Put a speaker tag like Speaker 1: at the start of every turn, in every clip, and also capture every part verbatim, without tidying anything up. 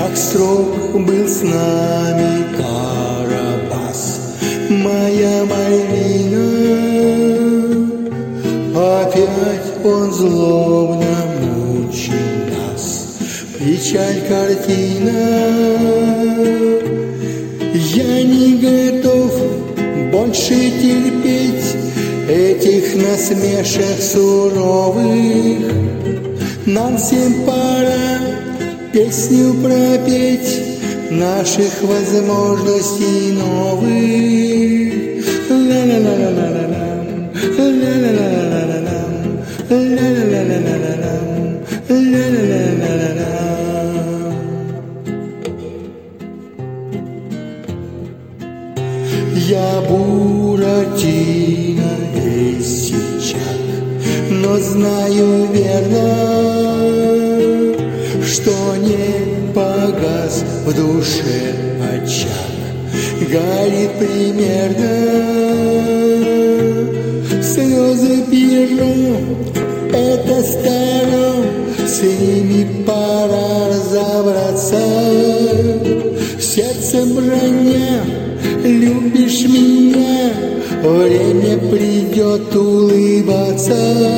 Speaker 1: как строг был с нами Карабас. Моя Мальвина, опять он злобно мучил нас. Печаль картина, я не готов больше терпеть этих насмешек суровых. Нам всем пора песню пропеть наших возможностей новых. Ла-ла-ла-ла-ла-ла, ла-ла-ла-ла-ла-ла, ла-ла-ла-ла-ла-ла, ла-ла-ла-ла-ла-ла. Я Буратино весельчак, но знаю верно, что не погас в душе очаг. Горит примерно слезы перо, это старо, с ними пора разобраться. Сердце броня, любишь меня, время придет улыбаться.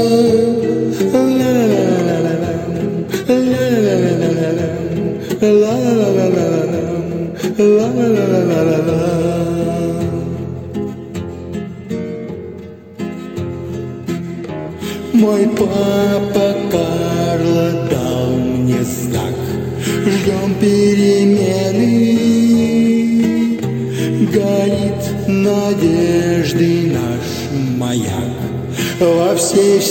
Speaker 1: Ла-ла-ла-ла-ла, ла-ла-ла-ла-ла, ла-ла-ла-ла-ла, ла-ла-ла-ла-ла. Мой папа Карло дал мне знак, ждем перемены. Горит надежды наш маяк во всей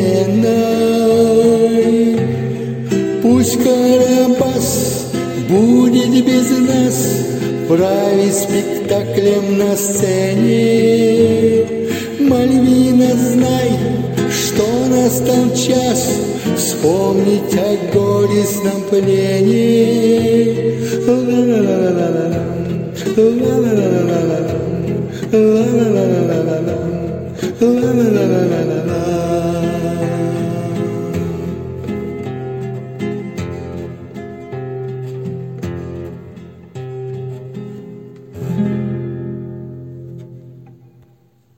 Speaker 1: вселенной. Пусть Карабас будет без нас, править спектаклем на сцене. Мальвина, знай, что настал час вспомнить о горестном плене. Ла-ла-ла-ла-ла-ла, ла-ла-ла-ла-ла, ла-ла-ла-ла-ла, ла-ла-ла-ла-ла.